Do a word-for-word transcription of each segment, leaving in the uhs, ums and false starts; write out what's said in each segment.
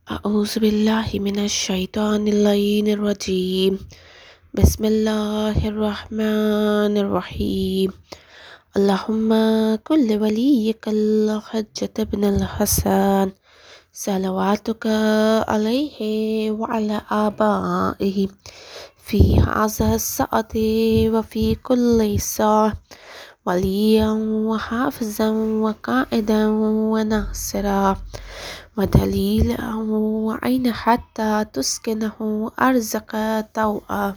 أعوذ بالله من الشيطان اللعين الرجيم. بسم الله الرحمن الرحيم. اللهم كل وليك الحجة بن الحسن صلواتك عليه وعلى آبائه في هذا الساعة وفي كل ساعة وليا وحافظا وقائدا وناصرا ودليلا وعين حتى تسكنه أرزق طوعا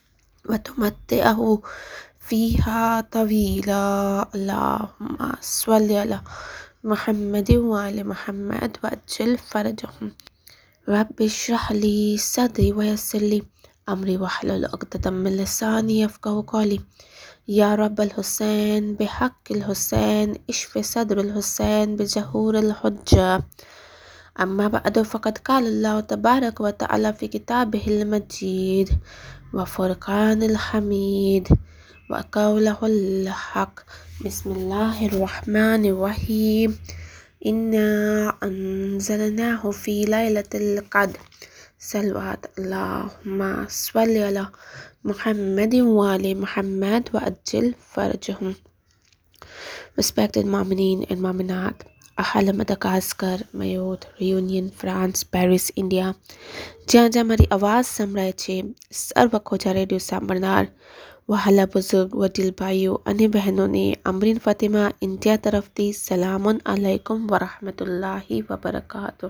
وتمتعه فيها طويلا. اللهم صل على محمد وعلى محمد وأجل فرجهم. رب اشرح لي صدري ويسر لي أمري واحلل عقدة من لساني يفقهوا قولي. يا رب الحسين بحق الحسين اشف صدر الحسين بجهور الحجة. أما بعد فقد قال الله تبارك وتعالى في كتابه المجيد وفرقان الحميد وقوله الحق. بسم الله الرحمن الرحيم. إنا أنزلناه في ليلة القدر. صلوات اللهم صل على محمد وعلى محمد وأجل فرجهم. Respected Mu'mineen and Mu'minat, अहाल Madagascar, Mayotte, Reunion, France, Paris, India, જ્યાં જ્યાં મારી આવાજ સંભળાય છે, સર્વ ખોજા રેડિયો સાંભળનાર વહાલા બુઝુર્ગ વડીલ ભાઈઓ અને બહેનોને અમરીન ફાતિમા ઇન્ડિયા તરફથી સલામુન અલૈકુમ વરહમતુલ્લાહી વબરકાતુહ.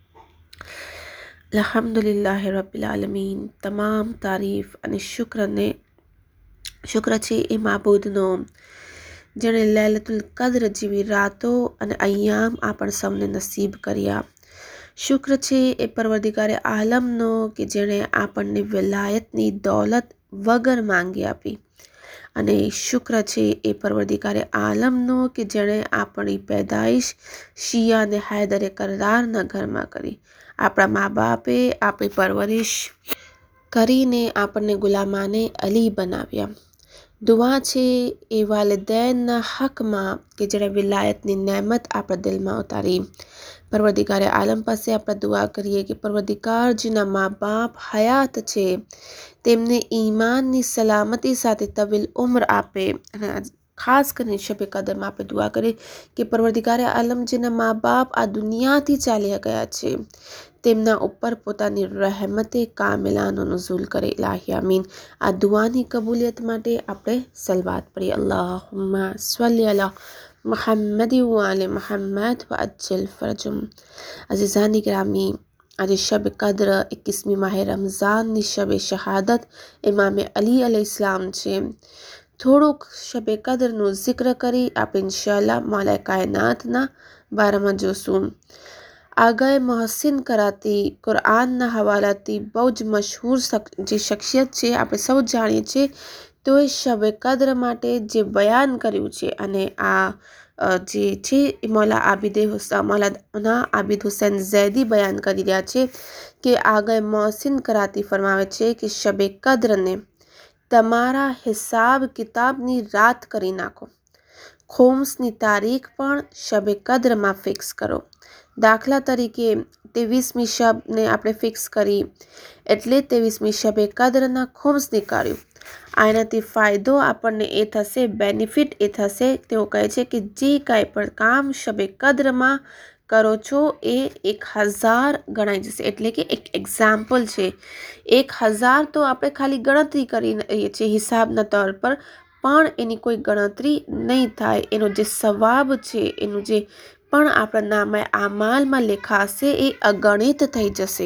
અલ્હમ્દુલિલ્લાહ રબ્બિલ આલમીન. તમામ તારીફ અને શુક્રને શુક્ર છે એ માબૂદનો જેણે લૈલતુલ કદ્ર જેવી રાતો અને અય્યામ આપણ સૌને નસીબ કર્યા. શુક્ર છે એ પરવરદિગારે આલમનો કે જેણે આપણને વિલાયતની દૌલત વગર માંગી આપી. અને શુક્ર છે એ પરવરદિગારે આલમનો કે જેણે આપણી પેદાઈશ શિયા અને હૈદરે કરરારના ઘરમાં કરી. આપણા મા બાપે આપણી પરવરિશ કરીને આપણને ગુલામાને અલી બનાવ્યા. દુઆ છે એ વાલિદૈનના હકમાં કે જેણે વિલાયતની નેમત આપણા દિલમાં ઉતારી. પરવરદિગારે આલમ પાસે આપણે દુઆ કરીએ કે પરવરદિગાર જેના મા બાપ હયાત છે તેમને ઈમાનની સલામતી સાથે તવીલ ઉમ્ર આપે. અને ખાસ કરીને શબે કદરમાં આપણે દુઆ કરીએ કે પરવરદિગારે આલમ જેના મા બાપ આ દુનિયાથી ચાલ્યા ગયા છે તેમના ઉપર પોતાની રહેમતે કામિલાનો નુઝુલ કરે. ઇલાહી આમીન. આ દુઆની કબૂલિયત માટે આપણે સલવાત પઢીએ. અલ્લાહુમ્મા સલ્લી અલા મુહમ્મદ વઆલે મુહમ્મદ વઅજ્જલ ફરજમ. અઝીઝાની ગ્રામી, આજે શબ કદ્ર इक्कीसवीं માહ રમઝાનની શબ શહાદત ઇમામે અલી અલૈહિસ્સલામ છે. થોડુંક શબે કદ્રનું જિક્ર કરી આપણે ઇન્શાઅલ્લાહ મૌલા કાયનાતના બારામાં જોશું. આગાએ મોહસિન કરાતી કુરઆનના હવાલાથી બહુ જ મશહૂર જે શખ્સિયત છે આપણે સૌ જાણીએ છીએ. તો એ શબે કદ્ર માટે જે બયાન કર્યું છે અને આ જે છે મૌલા આબિદે મૌલાના આબિદ હુસૈન ઝૈદી બયાન કરી રહ્યા છે કે આગાએ મોહસિન કરાતી ફરમાવે છે કે શબે કદ્રને તમારા હિસાબ કિતાબની રાત કરી નાખો. ખુમ્સની તારીખ પણ શબે કદ્રમાં ફિક્સ કરો. દાખલા તરીકે ત્રેવીસમી શબને આપણે ફિક્સ કરી એટલે ત્રેવીસમી શબે કદ્રના ખુમ્સ નીકાળ્યું. આનાથી ફાયદો આપણને એ થશે, બેનિફિટ એ થશે, તેઓ કહે છે કે જે કાંઈ પણ કામ શબે કદ્રમાં કરો છો એ એક હજાર ગણાઈ જશે. એટલે કે એક એક્ઝામ્પલ છે, એક હજાર તો આપણે ખાલી ગણતરી કરી રહીએ છીએ હિસાબના તौर પર, પણ એની કોઈ ગણતરી નહીં થાય. એનો જે સવાબ છે, એનું જે પણ આપણા નામે આમાલમાં લેખાશે એ અગણિત થઈ જશે.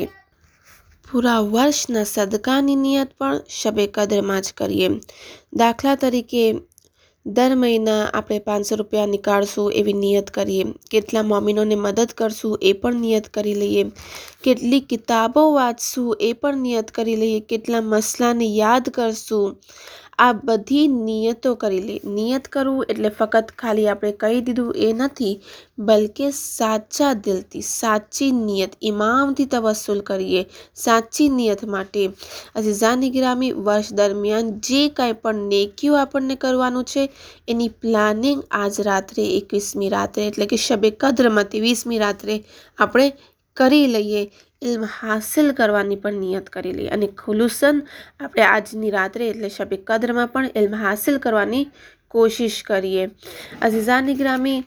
પૂરા વર્ષના સદકાની નિયત પણ શબે કદ્રમાં જ કરીએ. દાખલા તરીકે દર મહિના આપણે પાંચસો રૂપિયા નીકાળશું એવી નિયત કરીએ. કેટલા મોમિનોને મદદ કરશું એ પણ નિયત કરી લઈએ. કેટલી કિતાબો વાંચશું એ પણ નિયત કરી લઈએ. કેટલા મસલાને યાદ કરશું, આ બધી નિયતો કરી લે. નિયત કરવું એટલે ફક્ત ખાલી આપણે કહી દીધું એ નથી, બલકે સાચા દિલથી સાચી નિયત ઇમામથી તવસ્સુલ કરીએ. સાચી નિયત માટે અઝીઝાની ગિરામી, વર્ષ દરમિયાન જે કાંઈ પણ નેકીઓ આપણને કરવાનું છે એની પ્લાનિંગ આજ રાત્રે એકવીસમી રાત્રે એટલે કે શબે કદ્રમાં ત્રેવીસમી રાત્રે આપણે કરી લઈએ, ઇલ્મ હાસિલ કરવાની પણ નિયત કરી લઈએ અને ખુલુસન આપણે આજની રાત્રે એટલે શબે કદ્રમાં પણ ઇલ્મ હાસિલ કરવાની કોશિશ કરીએ. અઝીઝાની ગ્રામી,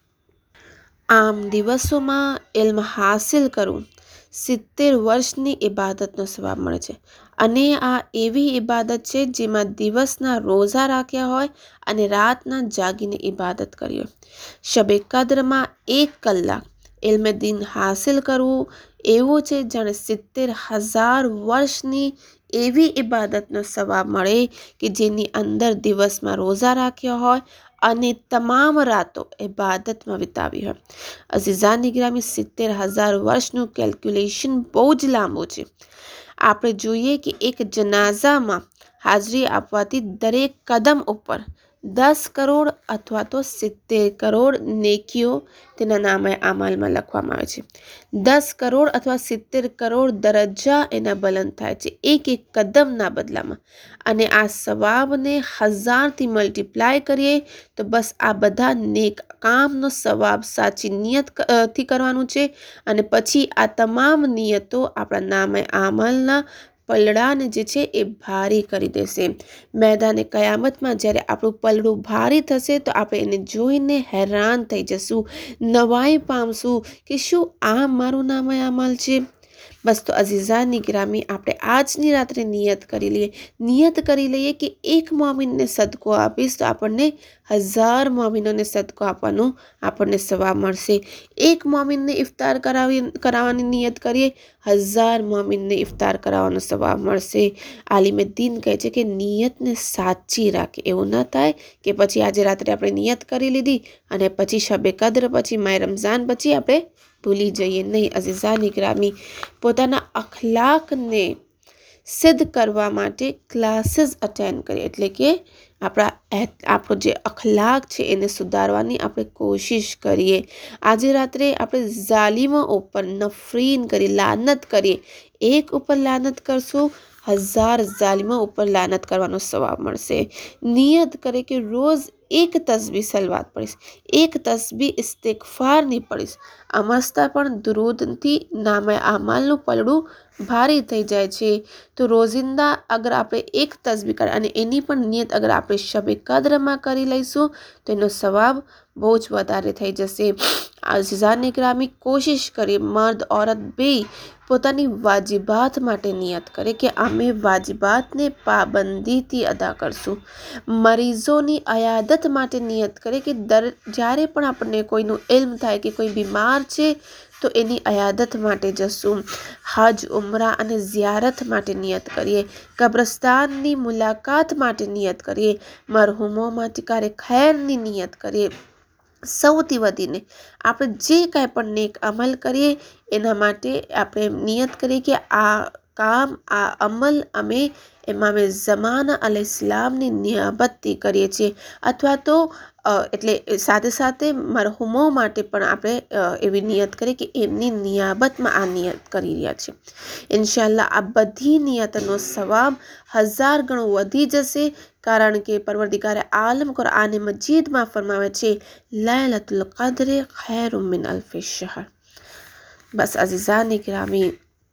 આમ દિવસોમાં ઇલ્મ હાસિલ કરવું સિત્તેર વર્ષની ઇબાદતનો સવાબ મળે છે અને આ એવી ઇબાદત છે જેમાં દિવસના રોઝા રાખ્યા હોય અને રાતના જાગીને ઇબાદત કરી હોય. શબે કદ્રમાં એક કલાક ઇલ્મે દીન હાસિલ કરવું એવું છે જાણે સિત્તેર હજાર વર્ષની એવી ઇબાદતનો સવાબ મળે કે જેની અંદર દિવસમાં રોઝા રાખ્યા હોય અને તમામ રાતો ઇબાદતમાં વિતાવી હોય. અઝીઝાની ગ્રામી, સિત્તેર હજાર વર્ષનું કેલ્ક્યુલેશન બહુ જ લાંબુ છે. આપણે જોઈએ કે એક જનાઝામાં હાજરી આપવાથી દરેક કદમ ઉપર દસ કરોડ અથવા તો સિત્તેર કરોડ નેકીઓ તેના નામે અમલમાં લખવામાં આવે છે. દસ કરોડ અથવા સિત્તેર કરોડ દરજ્જા એના બલંદ થાય છે એક એક કદમના બદલામાં. અને આ સવાબને હજારથી મલ્ટીપ્લાય કરીએ તો બસ આ બધા નેક કામનો સવાબ સાચી નિયતથી કરવાનું છે અને પછી આ તમામ નિયતો આપણા નામે આમલના પલડાને જે છે એ ભારી કરી દેશે. મેદાને કયામતમાં જ્યારે આપણું પલડું ભારી થશે તો આપણે એને જોઈને હેરાન થઈ જશું, નવાઈ પામશું કે શું આ મારું નામે અમલ છે. બસ તો અઝીઝાની ગ્રામી, આપણે આજની રાત્રે નિયત કરી લઈએ નિયત કરી લઈએ કે એક મોમિનને સદકો આપીશ તો આપણને હજાર મોમિનોને સદકો આપવાનું આપણને સવાબ મળશે. એક મોમિનને ઇફતાર કરાવી કરાવવાની નિયત કરીએ, હજાર મોમિનને ઇફતાર કરાવવાનો સવાબ મળશે. આલિમે દીન કહે છે કે નિયતને સાચી રાખે, એવું ન થાય કે પછી આજે રાત્રે આપણે નિયત કરી લીધી અને પછી શબે કદ્ર પછી માય રમઝાન પછી આપણે ભૂલી જઈએ. નહીં અઝીઝાની ગ્રામી, પોતાના અખલાકને સિદ્ધ કરવા માટે ક્લાસીસ અટેન્ડ કરીએ, એટલે કે આપણા આપણો જે અખલાક છે એને સુધારવાની આપણે કોશિશ કરીએ. આજે રાત્રે આપણે ઝાલિમો ઉપર નફરીન કરી લાનત કરીએ. એક ઉપર લાનત કરશું, હજાર ઝાલિમો ઉપર લાનત કરવાનો સવાબ મળશે. નિયત કરે કે રોજ એક તસ્બીહ સલવાત પડીશ, એક તસ્બીહ ઇસ્તિગફારની પડીશ. અમસ્તા પણ દુરૂદથી નામે આમાલનું પલડું ભારી થઈ જાય છે. તો રોજિંદા અગર આપણે એક તસ્બીહ કરીએ અને એની પણ નિયત અગર આપણે શબે કદ્રમાં કરી લઈશું તો એનો સવાબ બહુ જ વધારે થઈ જશે. અઝીઝાની ગ્રામી, કોશિશ કરીએ મર્દ औरत બે પોતાની વાજિબાત માટે નિયત કરે કે અમે વાજિબાતને પાબંદીથી અદા કરશું. મરીઝોની અયાદત માટે નિયત કરે કે દર જ્યારે પણ આપણને કોઈનું ઇલ્મ થાય કે કોઈ બીમાર છે તો એની અયાદત માટે જશું. હજ, ઉમરા અને ઝિયારત માટે નિયત કરીએ. કબ્રસ્તાનની મુલાકાત માટે નિયત કરીએ. મરહુમોમાંથી કાર્ય ખૈરની નિયત કરીએ. સૌથી વધીને આપણે જે કાંઈ પણ નેક અમલ કરીએ એના માટે આપણે નિયત કરીએ કે આ કામ આ અમલ અમે ઇમામે ઝમાના અલૈહિસ્સલામની નિયાબતથી કરીએ છીએ અથવા તો એટલે સાથે સાથે મરહુમો માટે પણ આપણે એવી નિયત કરીએ કે એમની નિયાબતમાં આ નિયત કરી રહ્યા છે. ઇન્શાઅલ્લાહ આ બધી નિયતનો સવાબ હજાર ગણો વધી જશે, કારણ કે પરવરદિગારે આલમ કુરઆન મજીદમાં ફરમાવે છે લૈલતુલ કદ્ર ખૈરુમ મિન અલ્ફિ શહર. બસ અઝીઝાની ગ્રામી,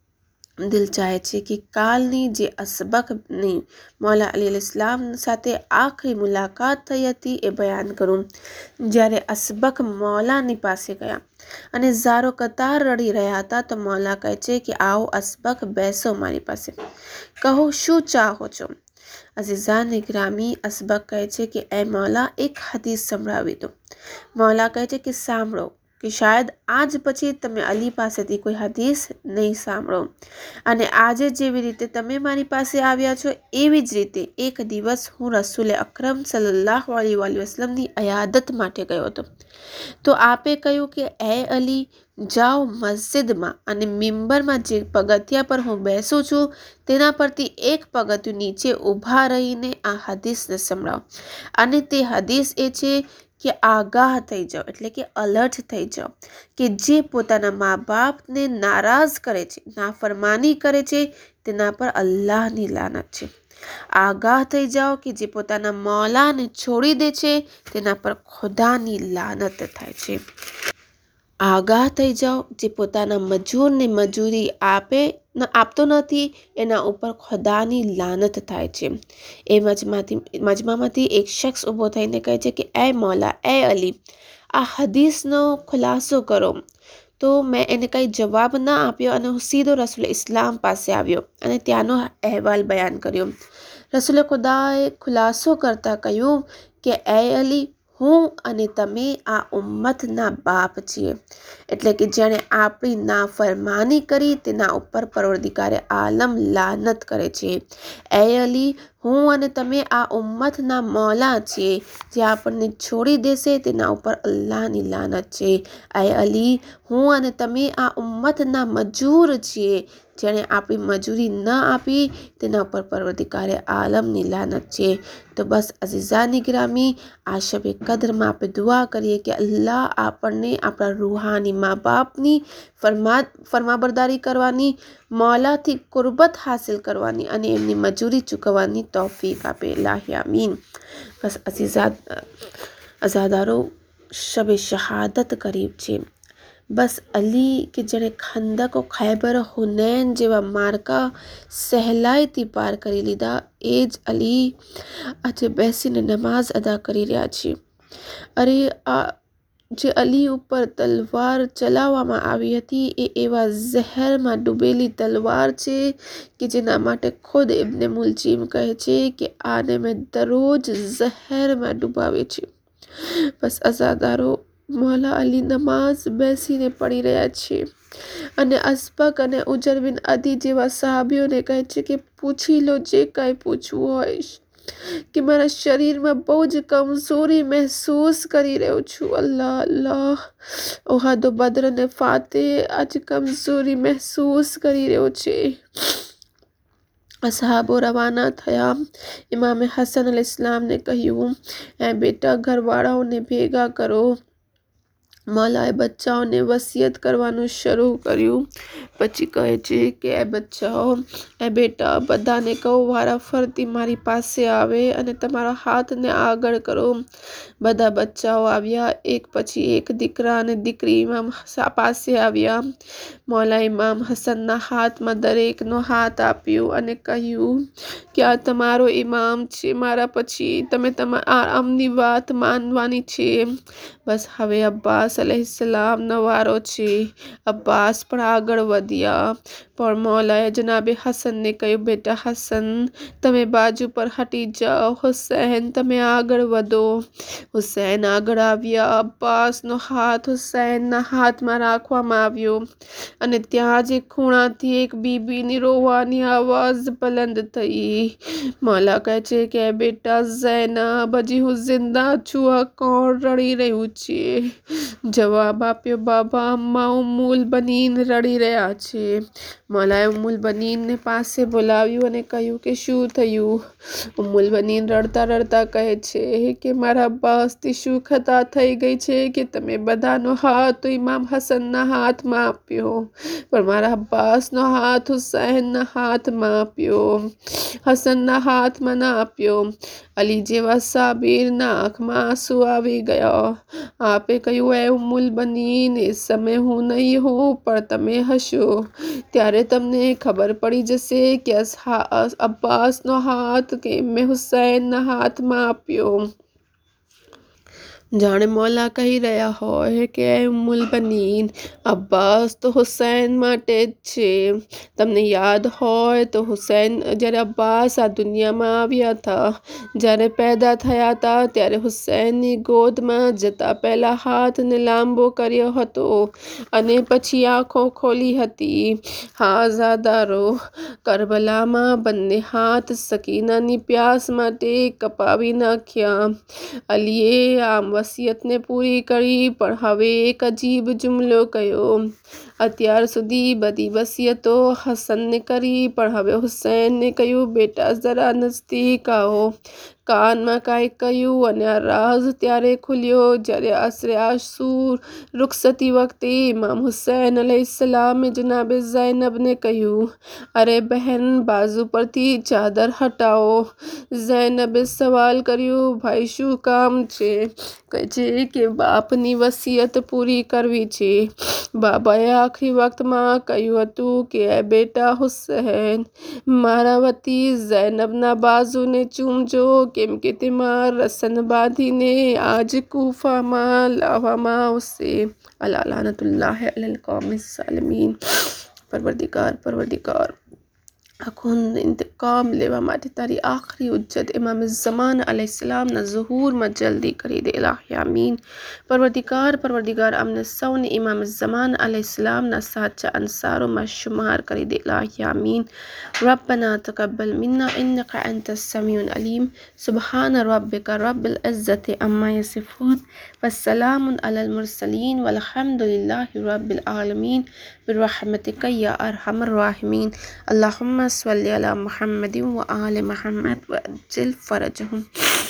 દિલ ચાહે છે કે કાલની જે અસબકની મૌલા અલી અલૈહિસ્સલામ સાથે આખરી મુલાકાત થઈ હતી એ બયાન કરું. જ્યારે અસબક મૌલાની પાસે ગયા અને ઝારો કતાર રડી રહ્યા હતા તો મૌલા કહે છે કે આવો અસબક, બેસો મારી પાસે, કહો શું ચાહો છો. અઝીઝાની ગ્રામી, અસબક કહે છે કે એ મૌલા એક હદીસ સંભળાવી દો. મૌલા કહે છે કે સાંભળો કે શાયદ આજ પછી તમે અલી પાસેથી કોઈ હદીસ નહીં સાંભળો. અને આજે જેવી રીતે તમે મારી પાસે આવ્યા છો એવી જ રીતે એક દિવસ હું રસૂલે અકરમ સલ્લલ્લાહુ અલૈહિ વસલ્લમની અયાદત માટે ગયો હતો. તો આપે કહ્યું કે એ અલી, જાઓ મસ્જિદમાં અને મિંબરમાં જે પગથિયા પર હું બેસું છું તેના પરથી એક પગથિયું નીચે ઊભા રહીને આ હદીસને સંભળાવો. અને તે હદીસ એ છે કે આગાહ થઈ જાઓ, એટલે કે અલર્ટ થઈ જાઓ કે જે પોતાના મા બાપને નારાજ કરે છે, નાફરમાની કરે છે, તેના પર અલ્લાહની લાનત છે. આગાહ થઈ જાઓ કે જે પોતાના મૌલાને છોડી દે છે તેના પર ખુદાની લાનત થાય છે. આગાહ થઈ જાઓ, જે પોતાના મજૂરને મજૂરી આપે આપતો નથી એના ઉપર ખુદાની લાનત થાય છે. એ મજમાંથી મજમામાંથી એક શખ્સ ઊભો થઈને કહે છે કે એ મૌલા, એ અલી, આ હદીસનો ખુલાસો કરો. તો મેં એને કંઈ જવાબ ના આપ્યો અને હું સીધો રસૂલ ઇસ્લામ પાસે આવ્યો અને ત્યાંનો અહેવાલ બયાન કર્યો. રસૂલ ખુદાએ ખુલાસો કરતાં કહ્યું કે એ અલી, હું અને તમે આ ઉમ્મતના બાપ છીએ, એટલે કે જેણે આપણી નાફરમાની કરી તેના ઉપર પરવરદિગારે આલમ લાનત કરે છે. એ અલી, હું અને તમે આ ઉમ્મતના મૌલા છીએ, જે આપણને છોડી દેશે તેના ઉપર અલ્લાહની લાનત છે. એ અલી, હું અને તમે આ ઉમ્મતના મજૂર છીએ, જેણે આપણી મજૂરી ન આપી તેના ઉપર પરવરદિગારે આલમની લાનત છે. તો બસ અઝીઝાની ગ્રામી, આ શબે કદરમાં આપણે દુઆ કરીએ કે અલ્લાહ આપણને આપણા રૂહાની મા બાપની ફરમા ફરમાબરદારી કરવાની, મૌલાથી કુરબત હાસિલ કરવાની અને એમની મજૂરી ચૂકવવાની તૌફીક આપે. ઇલાહી આમીન. બસ અઝીઝાદ અઝાદારો, શબે શહાદત કરીબ છે. બસ અલી કે જેણે ખંદક, ખૈબર, હુનૈન જેવા માર્કા સહેલાઈથી પાર કરી લીધા, એ જ અલી આજે બેસીને નમાઝ અદા કરી રહ્યા છે. અરે આ જે અલી ઉપર તલવાર ચલાવવામાં આવી હતી એ એવા ઝહેરમાં ડૂબેલી તલવાર છે કે જેના માટે ખુદ ઇબ્ને મુલજીમ કહે છે કે આને મેં દરરોજ ઝહેરમાં ડૂબાવે છે. બસ અઝાદારો, મૌલા અલી નમાઝ બેસીને પડી રહ્યા છે અને અસબક અને ઉજર બિન અદી જેવા સાહબીઓને કહે છે કે પૂછી લો જે કાંઈ પૂછવું હોય, કે મારા શરીરમાં બહુ જ કમજોરી મહેસૂસ કરી રહ્યો છું. અલ્લાહ અલ્લાહ, ઓહદ, બદ્ર અને ફાતેહ આજે કમજોરી મહેસૂસ કરી રહ્યો છે. અસહાબો રવાના થયા. ઇમામે હસન અલ ઇસ્લામને કહ્યું, એ બેટા, ઘરવાળાઓને ભેગા કરો. મૌલાએ બચ્ચાઓને વસિયત કરવાનું શરૂ કર્યું. પછી કહે છે કે એ બચ્ચાઓ, એ બેટા, બધાને કહો વારા ફરતી મારી પાસે આવે અને તમારા હાથને આગળ કરો. બધા બચ્ચાઓ આવ્યા, એક પછી એક દીકરા અને દીકરી ઇમામ પાસે આવ્યા. મૌલા ઇમામ હસનના હાથમાં દરેકનો હાથ આપ્યો અને કહ્યું કે આ તમારો ઇમામ છે, મારા પછી તમે તમારા આમની વાત માનવાની છે. બસ હવે અબ્બાસ અલૈહિસ્સલામનો વારો છે. અબ્બાસ પણ આગળ વધ્યા, પણ મૌલાએ જનાબે હસનને કહ્યું, બેટા હસન, તમે બાજુ પર હટી જાઓ. હુસૈન, તમે આગળ વધો. હુસૈન આગળ આવ્યા. અબ્બાસનો હાથ હુસૈનના હાથમાં રાખવામાં આવ્યો અને ત્યાં જ એક ખૂણાથી એક બીબીની રોવાની આવાજ બુલંદ થઈ. મૌલા કહે છે કે બેટા ઝૈનબ, હજી હું જિંદા છું, આ કોણ રડી રહ્યું છે? જવાબ આપ્યો, બાબા, અમ્મા ઉમ્મુલ બનીન રડી રહ્યા છે. મૌલાએ ઉમ્મુલ બનીનને પાસે બોલાવ્યું અને કહ્યું કે શું થયું? ઉમ્મુલ બનીન રડતા રડતા કહે છે કે મારા અબ્બાસથી શું ખતા થઈ ગઈ છે કે તમે બધાનો હાથ ઇમામ હસનના હાથમાં આપ્યો, પણ મારા અબ્બાસનો હાથ હુસૈનના હાથમાં આપ્યો, હસનના હાથમાં ના આપ્યો. અલી જેવા સાબિરના આંખમાં આંસુ આવી ગયા. આપે કહ્યું, એ ઉમ્મુલ બનીન, એ સમય હું નહીં હોઉં પણ તમે હશો, ત્યારે તમને ખબર પડી જશે કે અબ્બાસનો હાથ કેમ મેં હુસૈનના હાથમાં આપ્યો. જાણે મૌલા કહી રહ્યા હોય કે એ ઉમ્મુલ બનીન, અબ્બાસ તો હુસૈન માટે જ છે. તમને યાદ હોય તો હુસૈન જ્યારે અબ્બાસ આ દુનિયામાં આવ્યા હતા, જ્યારે પેદા થયા હતા, ત્યારે હુસૈનની ગોદમાં જતા પહેલા હાથને લાંબો કર્યો હતો અને પછી આંખો ખોલી હતી. હા અઝાદારો, કરબલામાં બંને હાથ સકીનાની પ્યાસ માટે કપાવી નાખ્યા. અલીએ આમ વસિયતને પૂરી કરી, પણ હવે એક અજીબ જુમલો કહ્યો. અત્યાર સુધી બધી વસિયતો હસનને કરી, પણ હવે હુસૈનને કહ્યું, બેટા જરા નજદીક આવો. કાનમાં કાંઈક કહ્યું અને આ રાઝ ત્યારે ખુલ્યો જ્યારે અસરે આશુર રૂખસતી વખતે ઇમામ હુસૈન અલૈહિસ્સલામે જનાબે ઝૈનબને કહ્યું, અરે બહેન, બાજુ પરથી ચાદર હટાવો. ઝૈનબે સવાલ કર્યો, ભાઈ શું કામ છે? કહે છે કે બાપની વસિયત પૂરી કરવી છે. બાબાએ આખરી વખતમાં કહ્યું હતું કે એ બેટા હુસૈન, મારા વતી ઝૈનબના બાજુને ચૂમજો, કેમ કે તેમાં રસન બાંધીને આજ કૂફામાં લાવવામાં આવશે. અલા લાનતુલ્લાહ અલલ કૌમિ ઝાલિમીન. પરવરદિગાર પરવરદિગાર આખું ઇંતકામ લેવા માટે તારી આખરી ઉજ્જત ઇમામ ઝમાન અલૈહિસ્સલામના ઝુહૂરમાં જલ્દી કરી દે. ઇલાહી આમીન. પરવરદિગાર પરવરદિગાર અમને સૌને ઇમામ ઝમાન અલૈહિસ્સલામના સાચા અંસારોમાં શુમાર કરી દે. ઇલાહી આમીન. રબ્બના તકબ્બલ મિન્ના ઇન્નકા અંતસ સમીઉલ અલીમ. સુબહાન રબ્બિકા રબ્બિલ ઇઝ્ઝતિ અમ્મા યસિફૂન વસ્સલાමුન અલલ મુરસલીન વલ્હમ્દુલિલ્લાहि રબ્बिल आलमीन बिर्रहमतिका या अरहमर राहिमीन. अल्लाहुम्मा सल्लि अला मुहम्मदिन व आलि मुहम्मद व अज्जिल फरजहुम.